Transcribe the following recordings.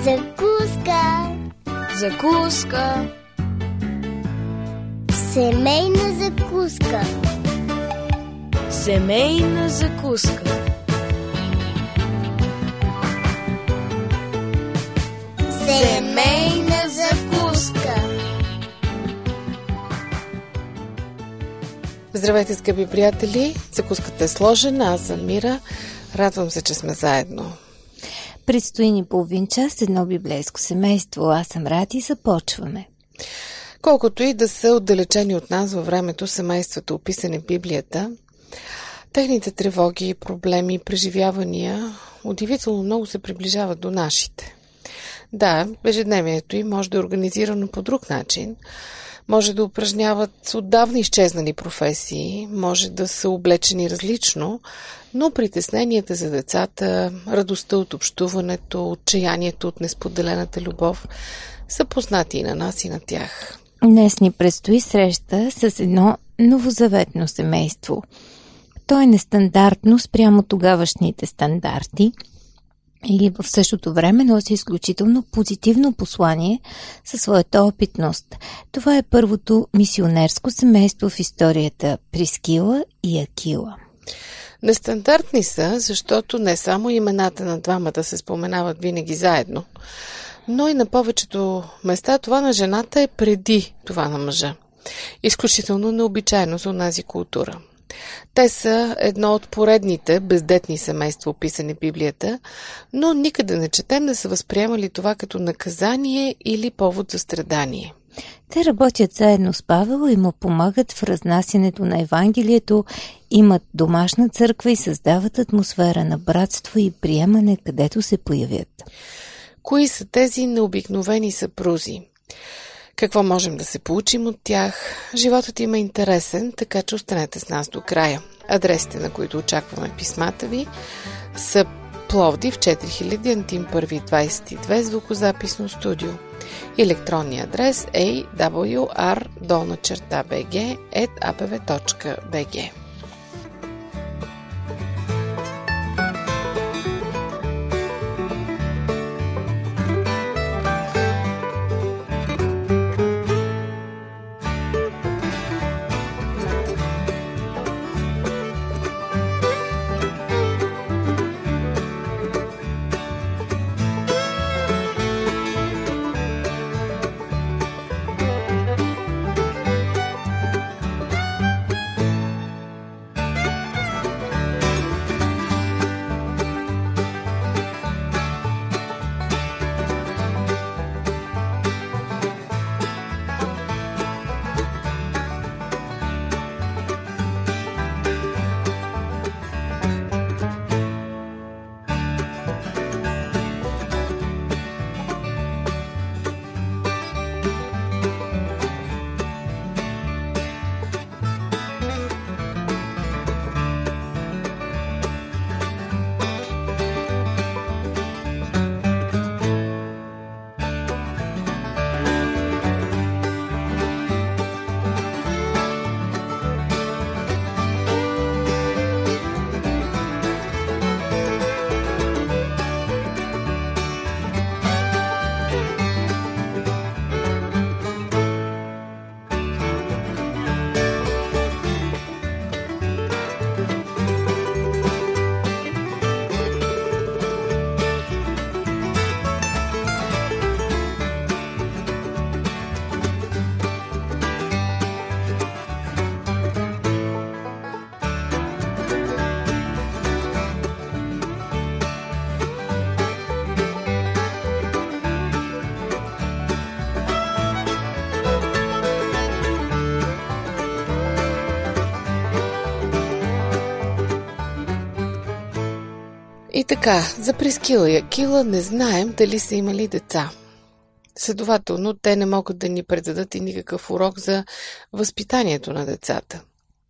Закуска. Закуска. Семейна закуска. Семейна закуска. Семейна закуска. Здравейте, скъпи приятели! Закуската е сложена, аз съм Мира. Радвам се, че сме заедно. Предстои ни половин час едно библейско семейство. Аз съм Ради, започваме. Колкото и да са отдалечени от нас във времето семействата, описани в Библията, техните тревоги, проблеми, преживявания удивително много се приближават до нашите. Да, ежедневието им може да е организирано по друг начин, може да упражняват отдавна изчезнали професии, може да са облечени различно, но притесненията за децата, радостта от общуването, отчаянието от несподелената любов са познати и на нас, и на тях. Днес ни предстои среща с едно новозаветно семейство. То е нестандартно спрямо тогавашните стандарти и в същото време носи изключително позитивно послание със своята опитност. Това е първото мисионерско семейство в историята – Прискила и Акила. Нестандартни са, защото не само имената на двамата се споменават винаги заедно, но и на повечето места това на жената е преди това на мъжа. Изключително необичайно за онази култура. Те са едно от поредните бездетни семейства, описани в Библията, но никъде не четем да са възприемали това като наказание или повод за страдание. Те работят заедно с Павел и му помагат в разнасянето на Евангелието, имат домашна църква и създават атмосфера на братство и приемане, където се появят. Кои са тези необикновени съпрузи? Какво можем да се получим от тях? Животът им е интересен, така че останете с нас до края. Адресите, на които очакваме писмата ви, са Пловдив 4000, Антим 1 22, звукозаписно студио. Електронният адрес е awr_bg@apv.bg. И така, за Прискила и Акила не знаем дали са имали деца. Следователно, те не могат да ни предадат и никакъв урок за възпитанието на децата.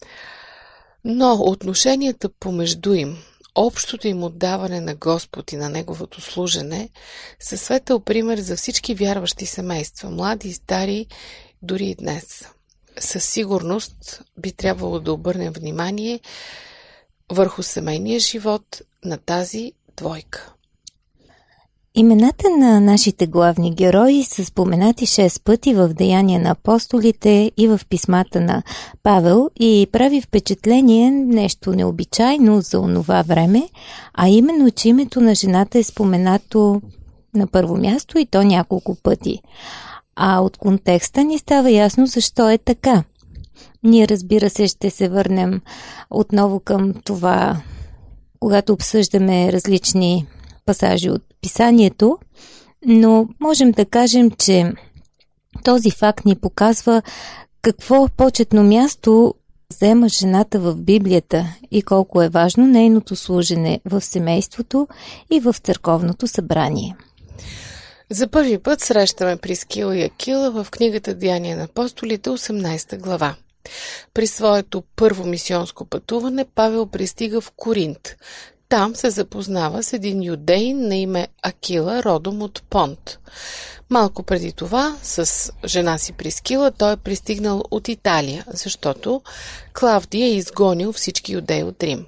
Но отношенията помежду им, общото им отдаване на Господ и на Неговото служене, са светъл пример за всички вярващи семейства, млади и стари, дори и днес. Със сигурност би трябвало да обърнем внимание върху семейния живот на тази двойка. Имената на нашите главни герои са споменати 6 пъти в Деяния на апостолите и в писмата на Павел и прави впечатление нещо необичайно за онова време, а именно, че името на жената е споменато на първо място и то няколко пъти. А от контекста ни става ясно защо е така. Ние, разбира се, ще се върнем отново към това, когато обсъждаме различни пасажи от писанието, но можем да кажем, че този факт ни показва какво почетно място взема жената в Библията и колко е важно нейното служене в семейството и в църковното събрание. За първи път срещаме Прискила и Акила в книгата Деяния на апостолите, 18 глава. При своето първо мисионско пътуване Павел пристига в Коринт. Там се запознава с един юдеин на име Акила, родом от Понт. Малко преди това, с жена си Прискила, той е пристигнал от Италия, защото Клавдий е изгонил всички юдеи от Рим.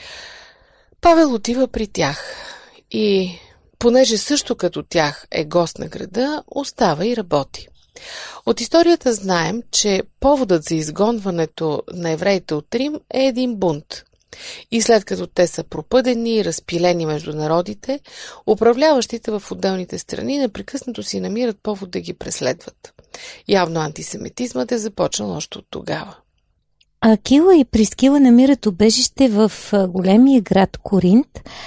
Павел отива при тях и, понеже също като тях е гост на града, остава и работи. От историята знаем, че поводът за изгонването на евреите от Рим е един бунт. И след като те са пропъдени и разпилени между народите, управляващите в отделните страни непрекъснато си намират повод да ги преследват. Явно антисемитизмът е започнал още от тогава. Акила и Прискила намират убежище в големия град Коринт,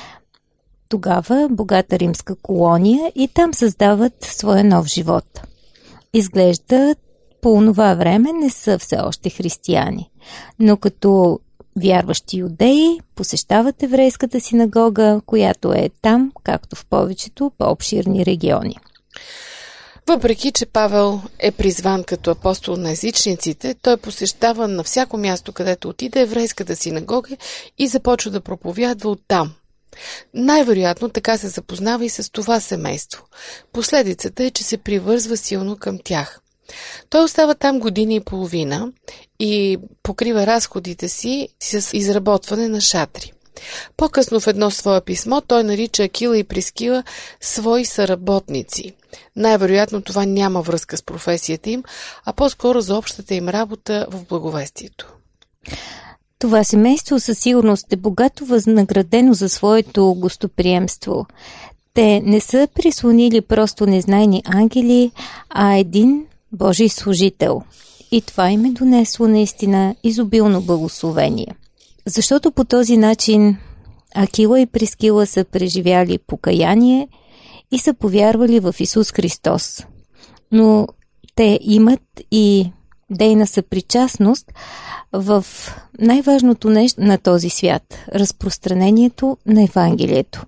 тогава богата римска колония, и там създават своя нов живот. Изглежда, по онова време не са все още християни, но като вярващи юдеи посещават еврейската синагога, която е там, както в повечето по-обширни региони. Въпреки че Павел е призван като апостол на езичниците, той посещава на всяко място, където отиде, еврейската синагога и започва да проповядва оттам. Най-вероятно така се запознава и с това семейство. Последицата е, че се привързва силно към тях. Той остава там година и половина и покрива разходите си с изработване на шатри. По-късно в едно свое писмо той нарича Акила и Прискила свои съработници. Най-вероятно това няма връзка с професията им, а по-скоро за общата им работа в благовестието. Това семейство със сигурност е богато възнаградено за своето гостоприемство. Те не са прислонили просто незнайни ангели, а един Божий служител. И това им е донесло наистина изобилно благословение. Защото по този начин Акила и Прискила са преживяли покаяние и са повярвали в Исус Христос. Но те имат и дейна съпричастност в най-важното нещо на този свят – разпространението на Евангелието.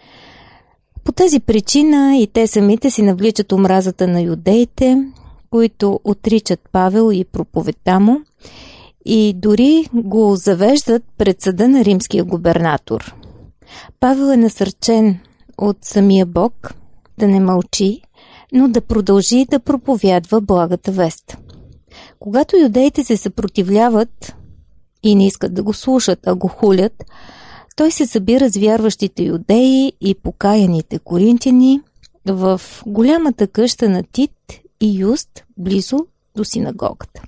По тази причина и те самите си навличат омразата на юдеите, които отричат Павел и проповедта му, и дори го завеждат пред съда на римския губернатор. Павел е насърчен от самия Бог да не мълчи, но да продължи да проповядва благата вест. Когато юдеите се съпротивляват и не искат да го слушат, а го хулят, той се събира с вярващите юдеи и покаяните коринтяни в голямата къща на Тит и Юст, близо до синагогата.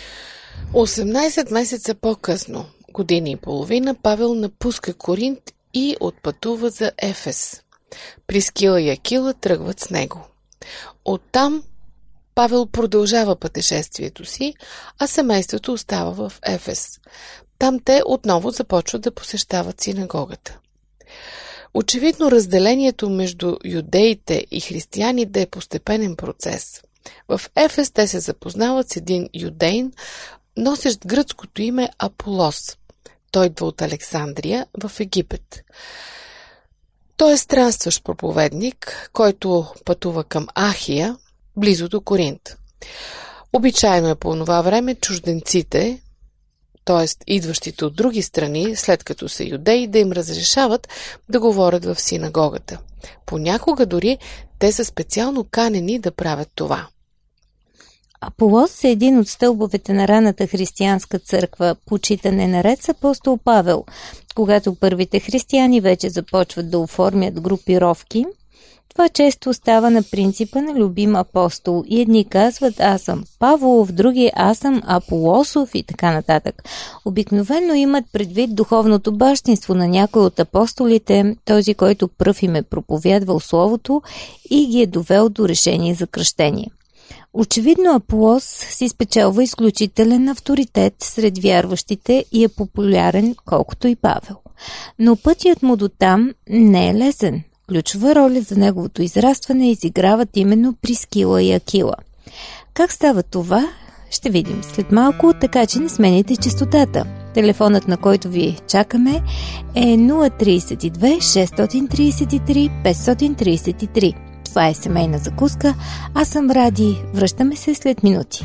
18 месеца по-късно, година и половина, Павел напуска Коринт и отпътува за Ефес. Прискила и Акила тръгват с него. Оттам Павел продължава пътешествието си, а семейството остава в Ефес. Там те отново започват да посещават синагогата. Очевидно разделението между юдеите и християните е постепенен процес. В Ефес те се запознават с един юдеин, носещ гръцкото име Аполос. Той идва от Александрия в Египет. Той е странстващ проповедник, който пътува към Ахия, близо до Коринт. Обичайно е по това време чужденците, т.е. идващите от други страни, след като са юдеи, да им разрешават да говорят в синагогата. Понякога дори те са специално канени да правят това. Аполос е един от стълбовете на ранната християнска църква, почитане наред с апостол Павел. Когато първите християни вече започват да оформят групировки, Това често става на принципа на любим апостол и едни казват аз съм Павлов, други аз съм Аполосов и така нататък. Обикновено имат предвид духовното бащинство на някой от апостолите, този, който пръв им е проповядвал словото и ги е довел до решение за кръщение. Очевидно Аполос си спечелва изключителен авторитет сред вярващите и е популярен колкото и Павел. Но пътят му до там не е лесен. Ключова роля за неговото израстване изиграват именно Прискила и Акила. Как става това? Ще видим след малко, така че не сменяйте честотата. Телефонът, на който ви чакаме, е 032 633 533. Това е семейна закуска. Аз съм Ради. Връщаме се след минути.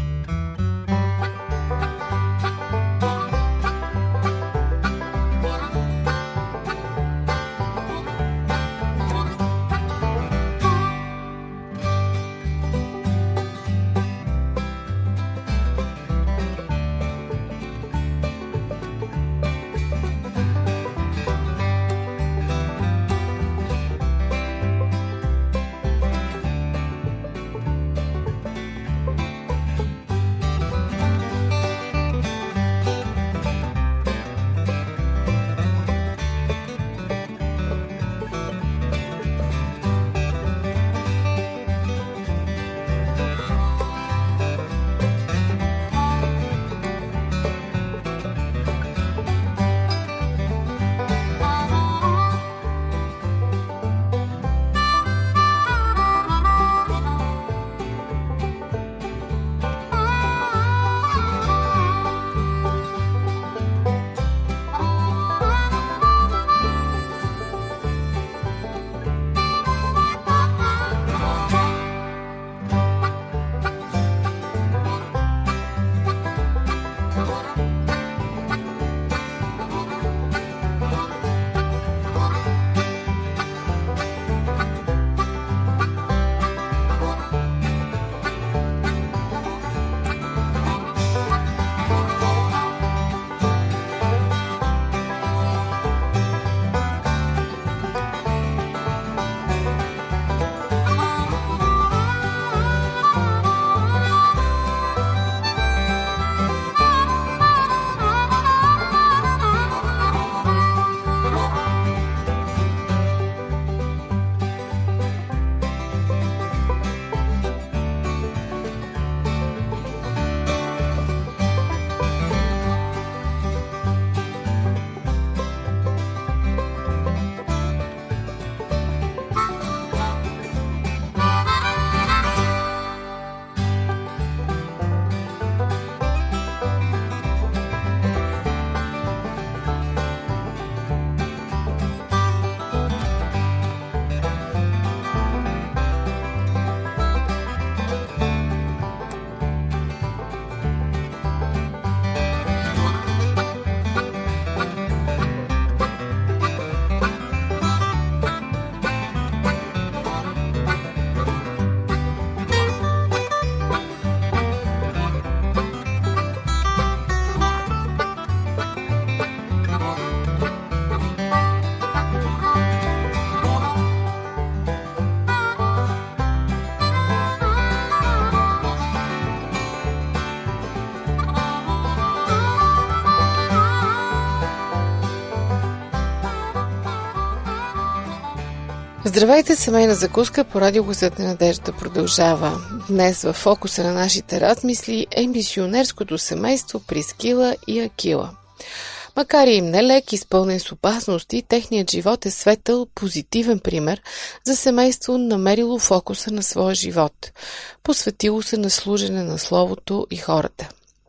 Здравейте, семейна закуска по радио Гласът на надежда продължава. Днес в фокуса на нашите размисли е мисионерското семейство Прискила и Акила. Макар и им нелек, изпълнен с опасности, техният живот е светъл, позитивен пример за семейство, намерило фокуса на своя живот. Посветило се на служене на Словото и хората.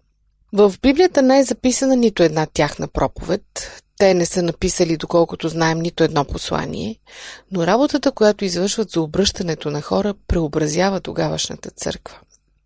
В Библията не е записана нито една тяхна проповед. Те не са написали, доколкото знаем, нито едно послание, но работата, която извършват за обръщането на хора, преобразява тогавашната църква.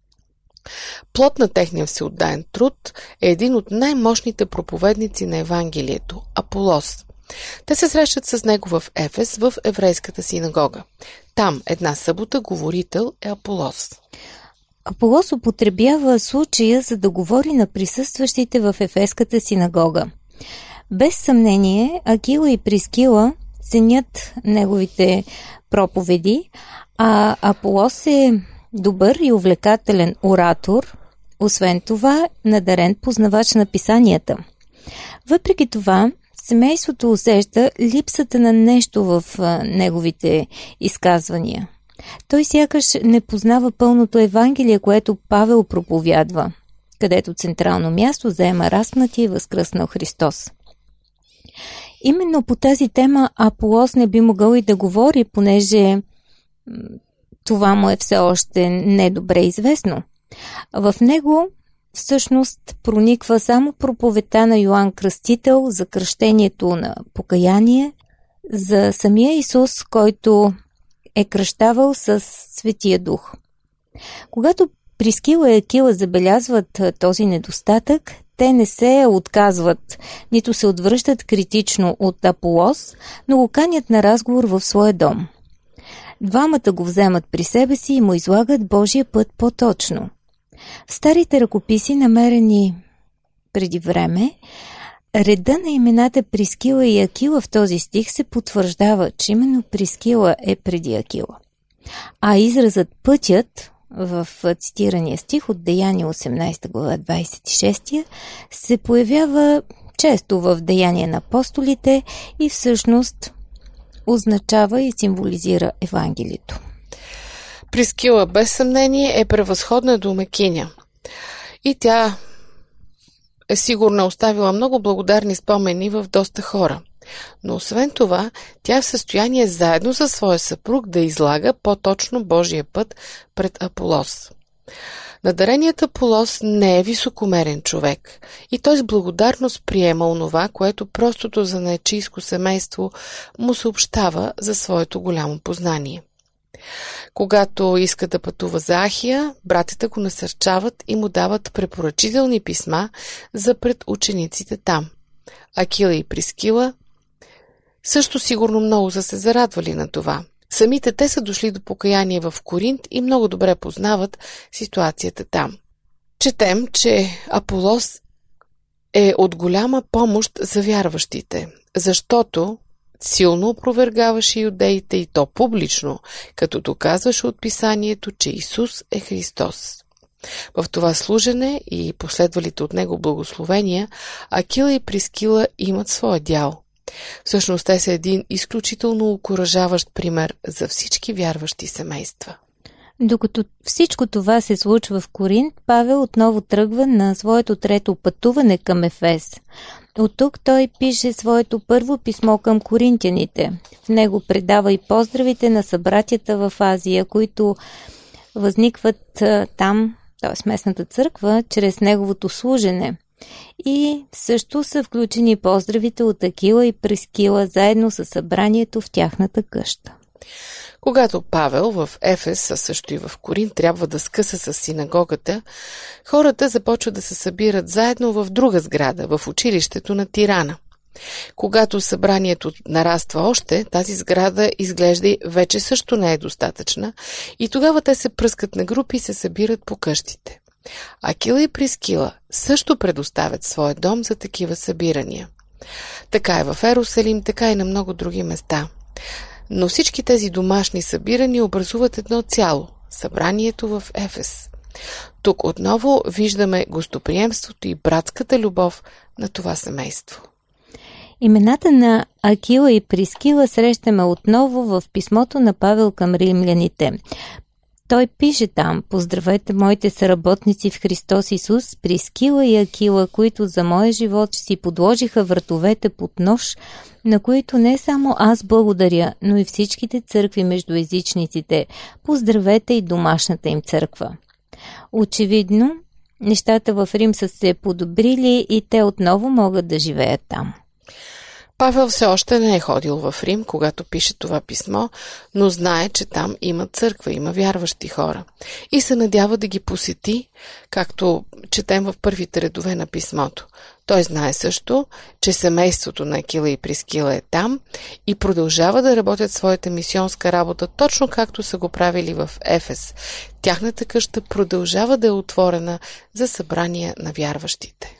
Плод на техния всеотдаен труд е един от най-мощните проповедници на Евангелието – Аполос. Те се срещат с него в Ефес, в еврейската синагога. Там една събота говорител е Аполос. Аполос употребява случая, за да говори на присъстващите в Ефеската синагога. Без съмнение, Акила и Прискила ценят неговите проповеди, а Аполос е добър и увлекателен оратор, освен това надарен познавач на писанията. Въпреки това, семейството усеща липсата на нещо в неговите изказвания. Той сякаш не познава пълното Евангелие, което Павел проповядва, където централно място заема разпнатия и възкръснал Христос. Именно по тази тема Аполос не би могъл и да говори, понеже това му е все още недобре известно. В него всъщност прониква само проповедта на Йоан Кръстител за кръщението на покаяние, за самия Исус, който е кръщавал с Светия Дух. Когато Прискила и Акила забелязват този недостатък, те не се отказват, нито се отвръщат критично от Аполос, но го канят на разговор в своя дом. Двамата го вземат при себе си и му излагат Божия път по-точно. В старите ръкописи, намерени преди време, реда на имената Прискила и Акила в този стих се потвърждава, че именно Прискила е преди Акила. А изразът пътят в цитирания стих от Деяния 18 глава 26 се появява често в Деяния на апостолите и всъщност означава и символизира Евангелието. Прискила без съмнение е превъзходна домакиня и тя е сигурно оставила много благодарни спомени в доста хора. Но освен това, тя е в състояние заедно със своя съпруг да излага по-точно Божия път пред Аполос. Надареният Аполос не е високомерен човек и той с благодарност приема онова, което простото занаятчийско семейство му съобщава за своето голямо познание. Когато иска да пътува за Ахия, братята го насърчават и му дават препоръчителни писма за пред учениците там. Акила и Прискила също сигурно много са се зарадвали на това. Самите те са дошли до покаяние в Коринт и много добре познават ситуацията там. Четем, че Аполос е от голяма помощ за вярващите, защото силно опровергаваше юдеите и то публично, като доказваше от писанието, че Исус е Христос. В това служене и последвалите от него благословения, Акила и Прискила имат своя дял. Всъщност те са един изключително окуражаващ пример за всички вярващи семейства. Докато всичко това се случва в Коринт, Павел отново тръгва на своето трето пътуване към Ефес. От тук той пише своето първо писмо към коринтяните. В него предава и поздравите на събратята в Азия, които възникват там, т.е. местната църква, чрез неговото служене. И също са включени поздравите от Акила и Прискила заедно със събранието в тяхната къща. Когато Павел в Ефес, а също и в Коринт, трябва да скъса с синагогата, хората започват да се събират заедно в друга сграда, в училището на Тирана. Когато събранието нараства още, тази сграда изглежда и вече също не е достатъчна и тогава те се пръскат на групи и се събират по къщите. Акила и Прискила също предоставят своя дом за такива събирания. Така е в Ерусалим, така и на много други места. Но всички тези домашни събирания образуват едно цяло – събранието в Ефес. Тук отново виждаме гостоприемството и братската любов на това семейство. Имената на Акила и Прискила срещаме отново в писмото на Павел към римляните. Той пише там: "Поздравете моите съработници в Христос Исус, Прискила и Акила, които за моя живот си подложиха вратовете под нож, на които не само аз благодаря, но и всичките църкви между езичниците. Поздравете и домашната им църква." Очевидно, нещата в Рим са се подобрили и те отново могат да живеят там. Павел все още не е ходил в Рим, когато пише това писмо, но знае, че там има църква, има вярващи хора. И се надява да ги посети, както четем в първите редове на писмото. Той знае също, че семейството на Акила и Прискила е там и продължава да работят своята мисионска работа, точно както са го правили в Ефес. Тяхната къща продължава да е отворена за събрания на вярващите.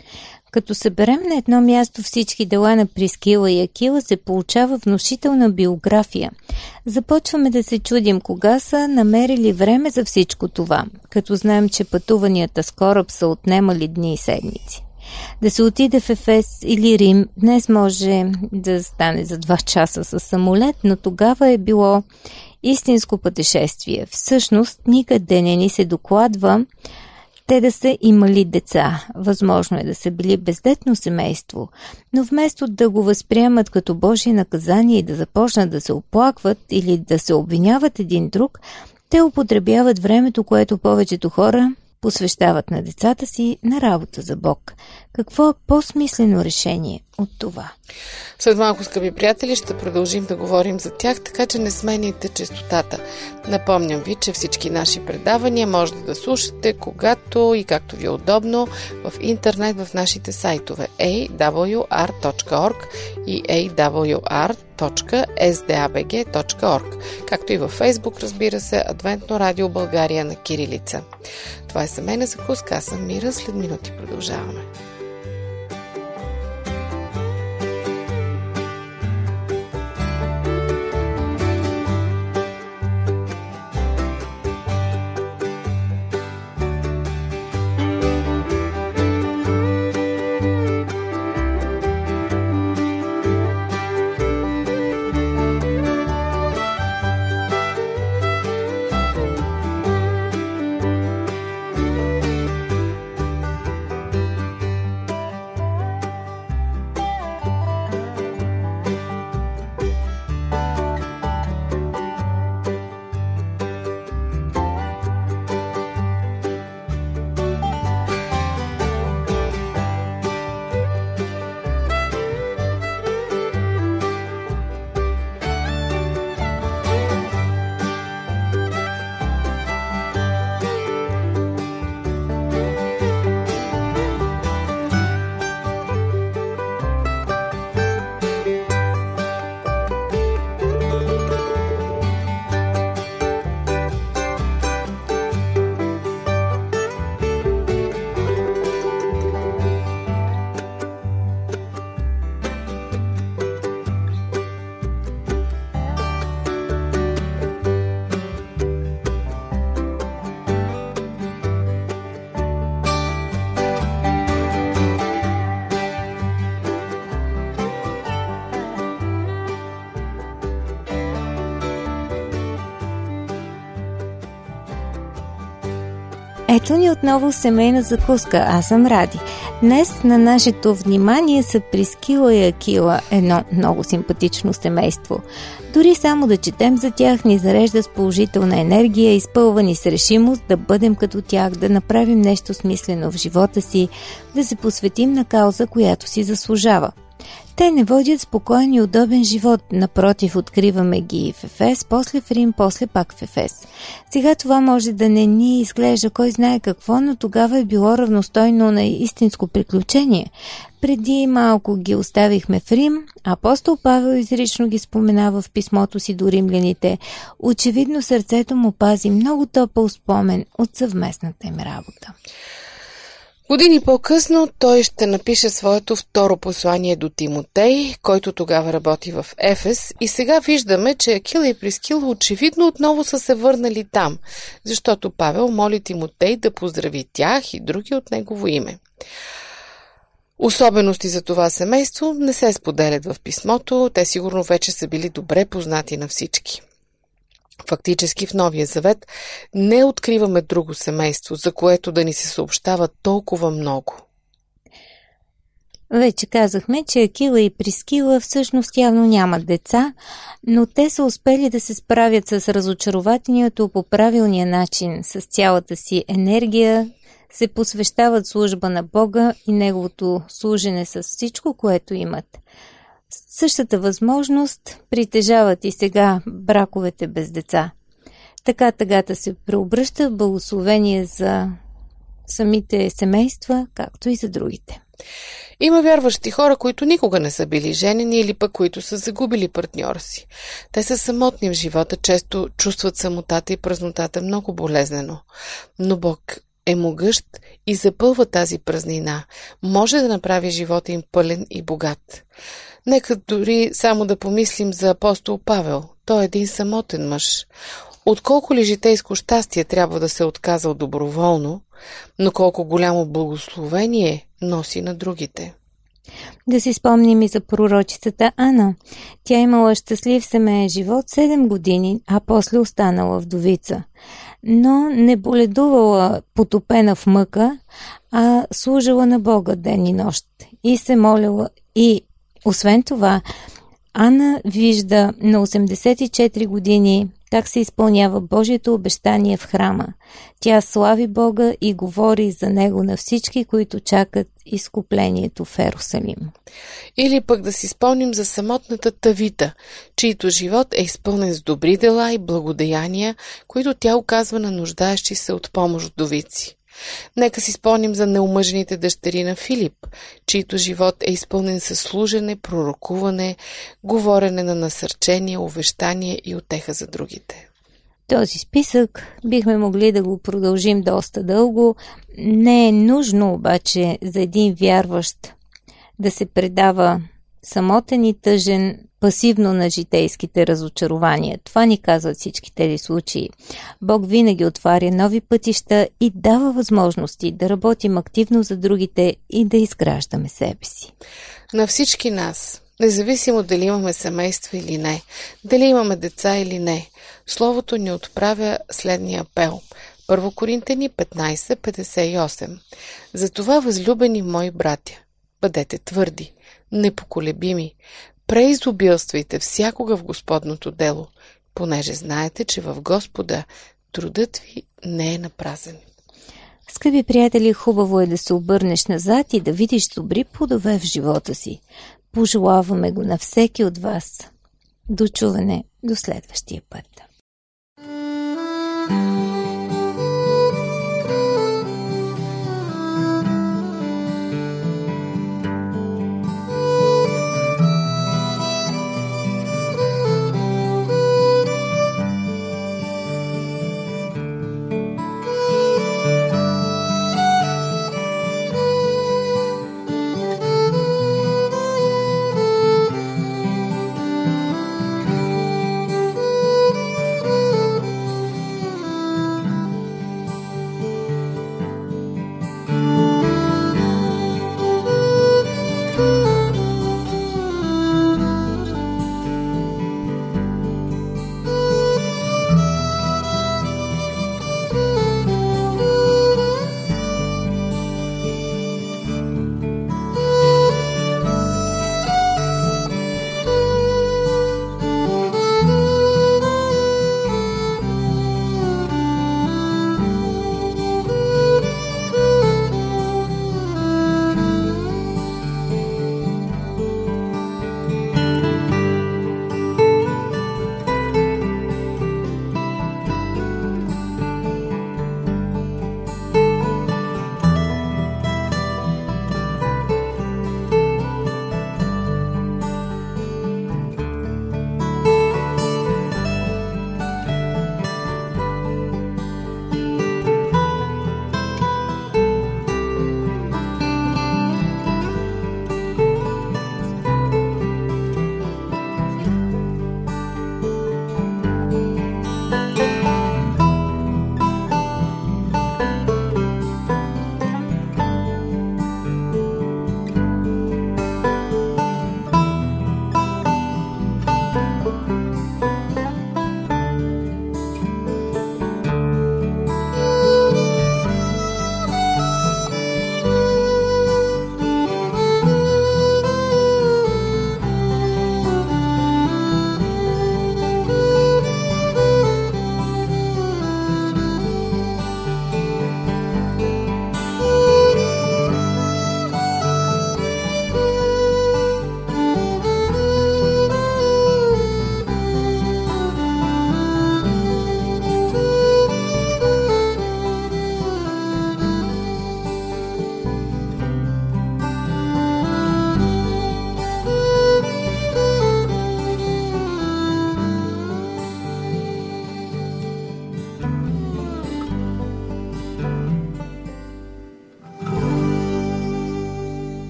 Като съберем на едно място всички дела на Прискила и Акила, се получава внушителна биография. Започваме да се чудим кога са намерили време за всичко това, като знаем, че пътуванията с кораб са отнемали дни и седмици. Да се отиде в Ефес или Рим днес може да стане за 2 часа със самолет, но тогава е било истинско пътешествие. Всъщност никъде не ни се докладва те да са имали деца. Възможно е да са били бездетно семейство, но вместо да го възприемат като Божие наказание и да започнат да се оплакват или да се обвиняват един друг, те употребяват времето, което повечето хора посвещават на децата си, на работа за Бог. Какво е по-смислено решение от това? След малко, скъпи приятели, ще продължим да говорим за тях, така че не сменяйте честотата. Напомням ви, че всички наши предавания можете да слушате когато и както ви е удобно в интернет в нашите сайтове awr.org и awr.sdabg.org, както и във Фейсбук, разбира се, Адвентно радио България на кирилица. Това е семейна закуска, аз съм Мира, след минути продължаваме. Ето ни отново семейна закуска. Аз съм Ради. Днес на нашето внимание са Прискила и Акила, едно много симпатично семейство. Дори само да четем за тях ни зарежда с положителна енергия, изпълвани с решимост да бъдем като тях, да направим нещо смислено в живота си, да се посветим на кауза, която си заслужава. Те не водят спокоен и удобен живот, напротив, откриваме ги в Ефес, после в Рим, после пак в Ефес. Сега това може да не ни изглежда кой знае какво, но тогава е било равностойно на истинско приключение. Преди малко ги оставихме в Рим, апостол Павел изрично ги споменава в писмото си до римляните. Очевидно сърцето му пази много топъл спомен от съвместната им работа. Години по-късно той ще напише своето второ послание до Тимотей, който тогава работи в Ефес, и сега виждаме, че Акила и Прискила очевидно отново са се върнали там, защото Павел моли Тимотей да поздрави тях и други от негово име. Особености за това семейство не се споделят в писмото, те сигурно вече са били добре познати на всички. Фактически в Новия Завет не откриваме друго семейство, за което да ни се съобщава толкова много. Вече казахме, че Акила и Прискила всъщност явно нямат деца, но те са успели да се справят с разочарованието по правилния начин, с цялата си енергия, се посвещават служба на Бога и Неговото служене с всичко, което имат. Същата възможност притежават и сега браковете без деца. Така тъгата се преобръща в благословение за самите семейства, както и за другите. Има вярващи хора, които никога не са били женени или пък които са загубили партньора си. Те са самотни в живота, често чувстват самотата и празнотата много болезнено. Но Бог е могъщ и запълва тази празнина. Може да направи живота им пълен и богат. Нека дори само да помислим за апостол Павел. Той е един самотен мъж. Отколко ли житейско щастие трябва да се отказал доброволно, но колко голямо благословение носи на другите. Да си спомним и за пророчицата Ана. Тя имала щастлив семейен живот 7 години, а после останала вдовица. Но не боледувала потопена в мъка, а служила на Бога ден и нощ. И се молила. И освен това, Ана вижда на 84 години как се изпълнява Божието обещание в храма. Тя слави Бога и говори за Него на всички, които чакат изкуплението в Ерусалим. Или пък да си спомним за самотната Тавита, чийто живот е изпълнен с добри дела и благодеяния, които тя оказва на нуждаещи се от помощ вдовици. Нека си спомним за неомъжените дъщери на Филип, чийто живот е изпълнен със служене, пророкуване, говорене на насърчение, увещание и утеха за другите. Този списък бихме могли да го продължим доста дълго. Не е нужно обаче за един вярващ да се предава самотен и тъжен пасивно на житейските разочарования. Това ни казват всички тези случаи. Бог винаги отваря нови пътища и дава възможности да работим активно за другите и да изграждаме себе си. На всички нас, независимо дали имаме семейство или не, дали имаме деца или не, Словото ни отправя следния апел. 1 Коринтяни 15:58. Затова, възлюбени мои братя, бъдете твърди, непоколебими, преизобилствайте всякога в Господното дело, понеже знаете, че в Господа трудът ви не е напразен. Скъпи приятели, хубаво е да се обърнеш назад и да видиш добри плодове в живота си. Пожелаваме го на всеки от вас. До чуване до следващия път.